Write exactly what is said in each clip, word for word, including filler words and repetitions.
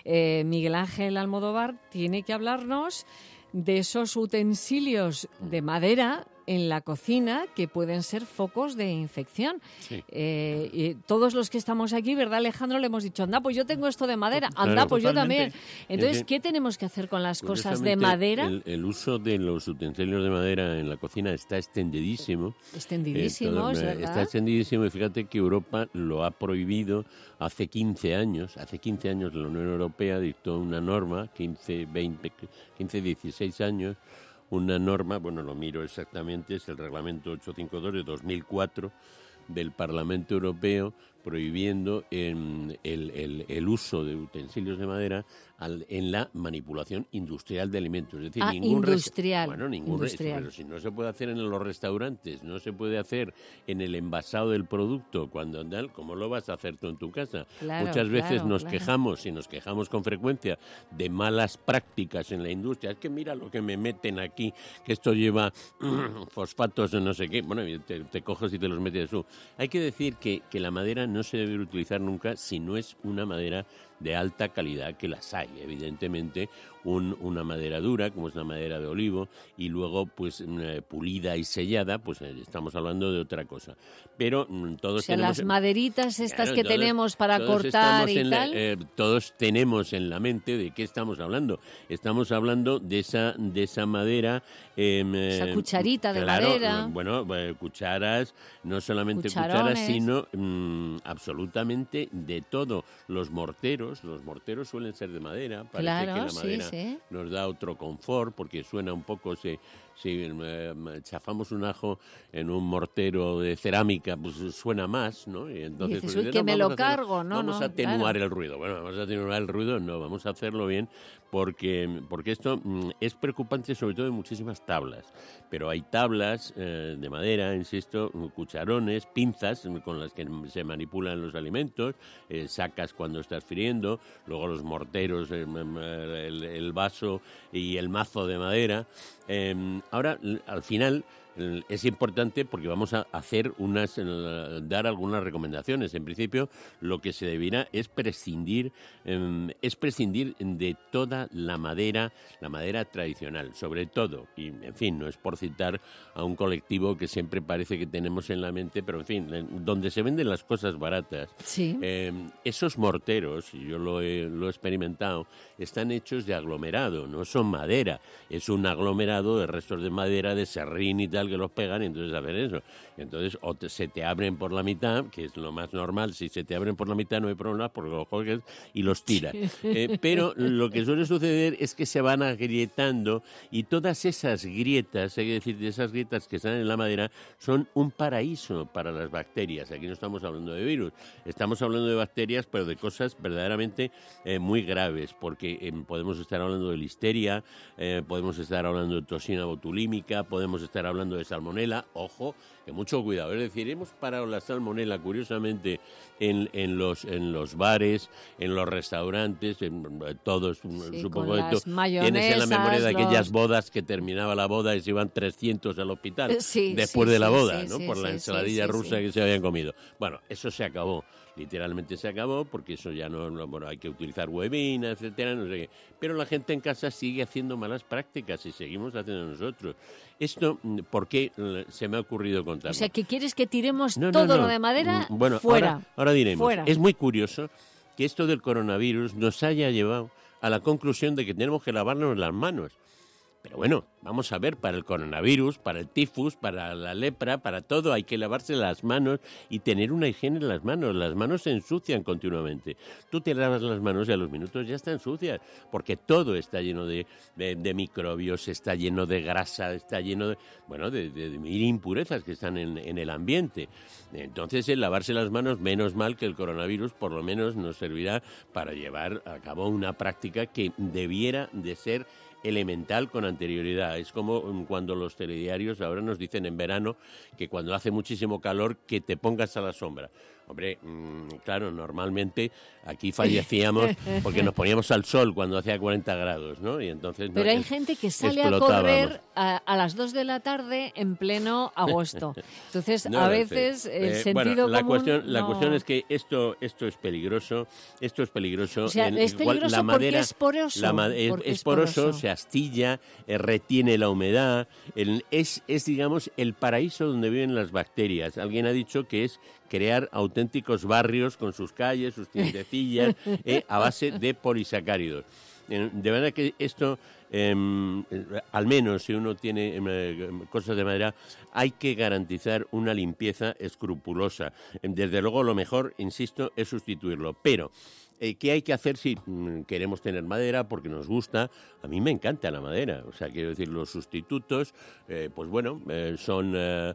eh, Miguel Ángel Almodóvar tiene que hablarnos de esos utensilios de madera en la cocina que pueden ser focos de infección. Sí. Eh, y todos los que estamos aquí, ¿verdad, Alejandro? Le hemos dicho, anda, pues yo tengo esto de madera, anda, claro, pues totalmente. Yo también. Entonces, ¿qué tenemos que hacer con las pues cosas de madera? El, el uso de los utensilios de madera en la cocina está extendidísimo. Extendidísimo, eh, todo, es verdad. Está extendidísimo y fíjate que Europa lo ha prohibido hace quince años. Hace quince años la Unión Europea dictó una norma, quince, veinte, quince, dieciséis años, una norma, bueno, lo miro exactamente, es el reglamento ochocientos cincuenta y dos de dos mil cuatro del Parlamento Europeo, prohibiendo el, el, el, el uso de utensilios de madera al, en la manipulación industrial de alimentos. Es decir, ah, ningún industrial. Bueno, ningún industrial. Pero si no se puede hacer en los restaurantes, no se puede hacer en el envasado del producto, cuando tal, ¿cómo lo vas a hacer tú en tu casa? Claro, Muchas veces claro, nos claro. quejamos, y nos quejamos con frecuencia, de malas prácticas en la industria. Es que mira lo que me meten aquí, que esto lleva fosfatos de no sé qué. Bueno, te, te coges y te los metes tú. Hay que decir que, que la madera no se debe utilizar nunca si no es una madera de alta calidad, que las hay, evidentemente, un, una madera dura, como es la madera de olivo, y luego, pues, eh, pulida y sellada, pues eh, estamos hablando de otra cosa. Pero mm, todos o sea, tenemos... las maderitas estas claro, que todos, tenemos para todos cortar y la, tal... Eh, todos tenemos en la mente de qué estamos hablando. Estamos hablando de esa, de esa madera... Eh, esa cucharita de claro, madera. Bueno, eh, cucharas, no solamente Cucharones. cucharas, sino mm, absolutamente de todo. Los morteros, los morteros suelen ser de madera. Parece claro, que la madera sí, sí. nos da otro confort porque suena un poco... Se, si eh, chafamos un ajo en un mortero de cerámica, pues suena más, ¿no? Y entonces, y dices, pues, uy, que no, me vamos lo a cargo, hacerlo, no, Vamos no, a atenuar claro. el ruido. Bueno, vamos a atenuar el ruido, no, vamos a hacerlo bien porque, porque esto mm, es preocupante sobre todo en muchísimas tablas. Pero hay tablas eh, de madera, insisto, cucharones, pinzas con las que se manipulan los alimentos, eh, sacas cuando estás friendo, luego los morteros, eh, el, el vaso y el mazo de madera. Eh, ahora, al final, es importante porque vamos a hacer unas, dar algunas recomendaciones. En principio, lo que se deberá es prescindir, eh, es prescindir de toda la madera, la madera tradicional, sobre todo, y en fin, no es por citar a un colectivo que siempre parece que tenemos en la mente, pero en fin, donde se venden las cosas baratas, sí. eh, esos morteros, y yo lo he, lo he experimentado, están hechos de aglomerado, no son madera, es un aglomerado de restos de madera, de serrín y tal, que los pegan y entonces hacen eso. Entonces o te, se te abren por la mitad, que es lo más normal. Si se te abren por la mitad no hay problema porque los coges y los tiras. Eh, pero lo que suele suceder es que se van agrietando y todas esas grietas, hay que decir, de esas grietas que están en la madera, son un paraíso para las bacterias. Aquí no estamos hablando de virus, estamos hablando de bacterias, pero de cosas verdaderamente eh, muy graves, porque eh, podemos estar hablando de listeria, eh, podemos estar hablando de toxina botulímica, podemos estar hablando de salmonela, ojo, que mucho cuidado. Es decir, hemos parado la salmonela, curiosamente, en, en, los, en los bares, en los restaurantes, en todos, sí, supongo que tú tienes en la memoria de aquellas los... bodas que terminaba la boda y se iban trescientos al hospital sí, después sí, de la sí, boda, sí, ¿no? Sí, Por la sí, ensaladilla sí, sí, rusa sí. que se habían comido. Bueno, eso se acabó. Literalmente se acabó porque eso ya no, no bueno, hay que utilizar huevina, etcétera, no sé qué. Pero la gente en casa sigue haciendo malas prácticas y seguimos haciendo nosotros. Esto, ¿por qué se me ha ocurrido contar? O sea, que quieres que tiremos no, no, todo no. lo de madera bueno, fuera. Ahora, ahora diremos. Fuera. Es muy curioso que esto del coronavirus nos haya llevado a la conclusión de que tenemos que lavarnos las manos. Pero bueno, vamos a ver, para el coronavirus, para el tifus, para la lepra, para todo hay que lavarse las manos y tener una higiene en las manos. Las manos se ensucian continuamente. Tú te lavas las manos y a los minutos ya están sucias, porque todo está lleno de, de, de microbios, está lleno de grasa, está lleno de, bueno, de, de, de mil impurezas que están en, en el ambiente. Entonces, el lavarse las manos, menos mal que el coronavirus, por lo menos nos servirá para llevar a cabo una práctica que debiera de ser elemental con anterioridad. Es como cuando los telediarios ahora nos dicen en verano que cuando hace muchísimo calor que te pongas a la sombra. Hombre, mmm, claro, normalmente aquí fallecíamos porque nos poníamos al sol cuando hacía cuarenta grados, ¿no? Y entonces Pero no, hay es, gente que sale a correr a, a las dos de la tarde en pleno agosto. Entonces, no, a veces sí. el eh, sentido bueno, la común... Cuestión, no... La cuestión es que esto esto es peligroso, esto es peligroso. O sea, en, es peligroso igual, la madera, porque es poroso. La ma- es, porque es poroso, poroso, se astilla, eh, retiene la humedad. El, es, es, digamos, el paraíso donde viven las bacterias. Alguien ha dicho que es crear auténticos barrios con sus calles, sus tiendecillas, eh, a base de polisacáridos. Eh, de verdad que esto, eh, al menos si uno tiene eh, cosas de madera, hay que garantizar una limpieza escrupulosa. Desde luego lo mejor, insisto, es sustituirlo. Pero Eh, ¿qué hay que hacer si mm, queremos tener madera porque nos gusta? A mí me encanta la madera, o sea, quiero decir, los sustitutos, eh, pues bueno, eh, son, eh,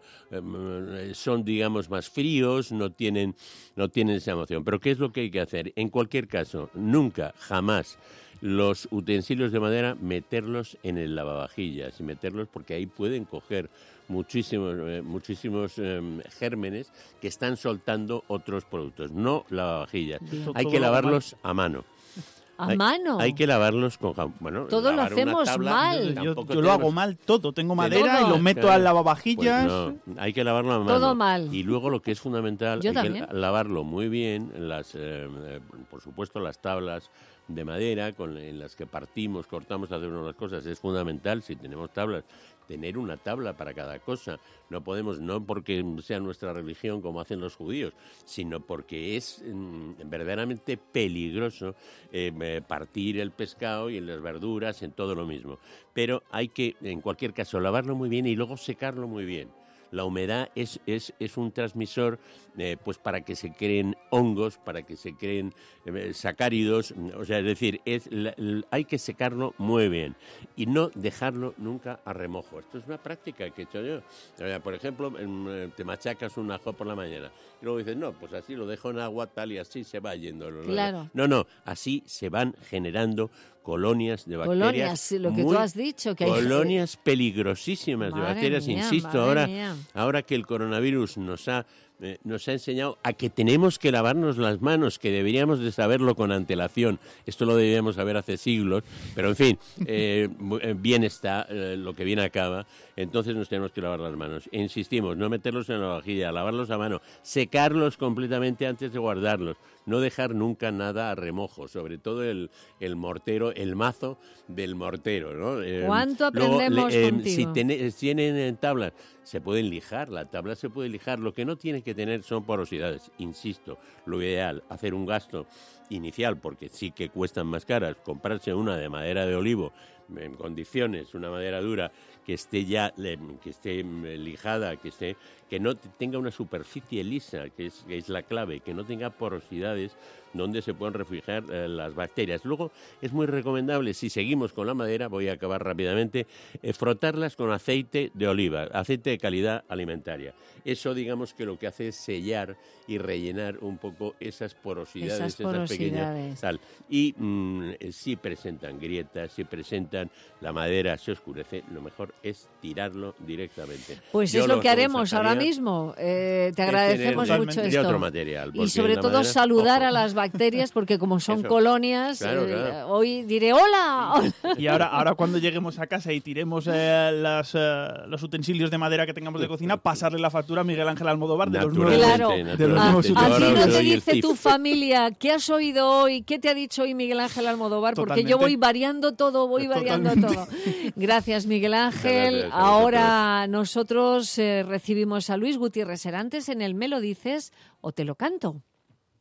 eh, son, digamos, más fríos, no tienen, no tienen esa emoción. Pero ¿qué es lo que hay que hacer? En cualquier caso, nunca, jamás, los utensilios de madera, meterlos en el lavavajillas y meterlos porque ahí pueden coger muchísimos, eh, muchísimos eh, gérmenes que están soltando otros productos, no lavavajillas. Bien. Hay que lavarlos a mano. ¿A hay, mano? Hay que lavarlos con jabón. Bueno, todo lo hacemos tabla, mal. Yo, yo lo tenemos... hago mal todo. Tengo madera todo. Y lo meto claro. al lavavajillas. Pues no, hay que lavarlo a mano. Todo mal. Y luego lo que es fundamental, yo hay también. que lavarlo muy bien. Las, eh, por supuesto, las tablas de madera con, en las que partimos, cortamos, hacemos las cosas. Es fundamental, si tenemos tablas, tener una tabla para cada cosa. No podemos, no porque sea nuestra religión como hacen los judíos, sino porque es mm, verdaderamente peligroso eh, eh, partir el pescado y en las verduras, en todo lo mismo. Pero hay que, en cualquier caso, lavarlo muy bien y luego secarlo muy bien. La humedad es, es, es un transmisor eh, pues para que se creen hongos, para que se creen eh, sacáridos, o sea, es decir, es, la, la, hay que secarlo muy bien y no dejarlo nunca a remojo. Esto es una práctica que he hecho yo. O sea, por ejemplo, en, te machacas un ajo por la mañana y luego dices, no, pues así lo dejo en agua tal y así se va yendo. Claro. No, no, así se van generando colonias de bacterias. Colonias, lo que muy, tú has dicho. Que colonias hay... peligrosísimas madre de bacterias, mía, insisto, ahora, mía. ahora que el coronavirus nos ha, eh, nos ha enseñado a que tenemos que lavarnos las manos, que deberíamos de saberlo con antelación. Esto lo deberíamos saber hace siglos, pero en fin, eh, bien está, eh, lo que bien acaba. Entonces nos tenemos que lavar las manos. E insistimos, no meterlos en la vajilla, lavarlos a mano, secarlos completamente antes de guardarlos. No dejar nunca nada a remojo, sobre todo el, el mortero, el mazo del mortero, ¿no? Eh, ¿Cuánto aprendemos luego, eh, contigo? Si ten, tienen tablas, se pueden lijar, la tabla se puede lijar. Lo que no tiene que tener son porosidades. Insisto, lo ideal, hacer un gasto inicial, porque sí que cuestan más caras, comprarse una de madera de olivo en condiciones, una madera dura, que esté ya, que esté lijada, que esté, que no tenga una superficie lisa, que es, que es la clave, que no tenga porosidades donde se puedan refugiar eh, las bacterias. Luego es muy recomendable, si seguimos con la madera, voy a acabar rápidamente, eh, frotarlas con aceite de oliva, aceite de calidad alimentaria. Eso, digamos, que lo que hace es sellar y rellenar un poco esas porosidades, esas, porosidades. esas pequeñas tal. Y mmm, si presentan grietas, si presentan la madera, se oscurece, lo mejor es tirarlo directamente. Pues Yo es lo que haremos ahora mismo. Eh, te agradecemos mucho esto. De otro material. Y sobre todo madera, saludar ojo. a las bacterias, porque como son Eso. colonias, Claro, eh, claro. hoy diré hola. Y ahora, ahora cuando lleguemos a casa y tiremos eh, las, eh, los utensilios de madera que tengamos de cocina, pasarle la factura a Miguel Ángel Almodóvar de los nuevos. Claro. De los A, nuevos a ti no te doy el dice tip. tu familia qué has oído hoy, qué te ha dicho hoy Miguel Ángel Almodóvar, porque Totalmente. yo voy variando todo, voy variando Totalmente. todo. Gracias, Miguel Ángel. Gracias a Ahora nosotros eh, recibimos a Luis Gutiérrez Serantes en el Me lo dices o te lo canto.